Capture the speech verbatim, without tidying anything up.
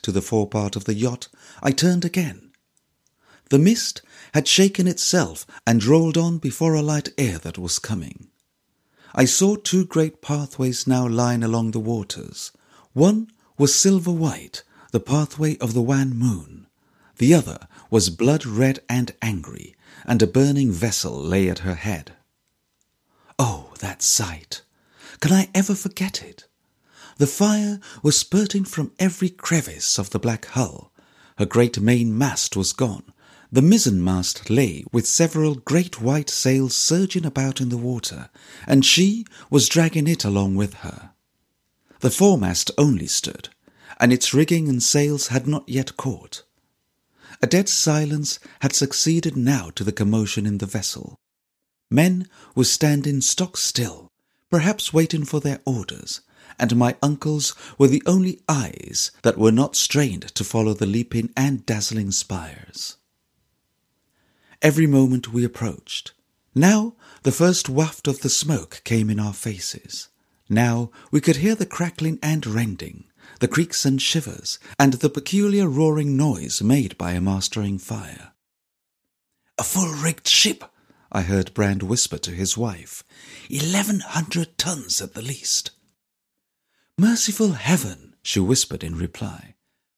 to the forepart of the yacht, I turned again. The mist had shaken itself and rolled on before a light air that was coming. I saw two great pathways now lying along the waters. One was silver-white, the pathway of the wan moon. The other was blood-red and angry, and a burning vessel lay at her head. Oh, that sight! Can I ever forget it? The fire was spurting from every crevice of the black hull. Her great main-mast was gone. The mizzen-mast lay with several great white sails surging about in the water, and she was dragging it along with her. The foremast only stood, and its rigging and sails had not yet caught. A dead silence had succeeded now to the commotion in the vessel. Men were standing stock still, perhaps waiting for their orders, and my uncles were the only eyes that were not strained to follow the leaping and dazzling spires. Every moment we approached. Now the first waft of the smoke came in our faces. Now we could hear the crackling and rending, the creaks and shivers, and the peculiar roaring noise made by a mastering fire. "A full-rigged ship," I heard Brand whisper to his wife. "Eleven hundred tons at the least." "Merciful heaven," she whispered in reply.